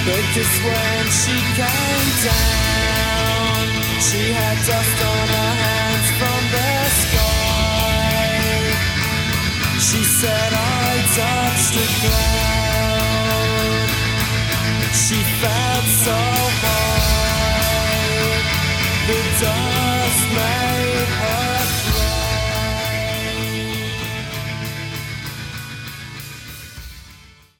Because when she came down, she had dust on her hands from the sky. She said I touched the ground.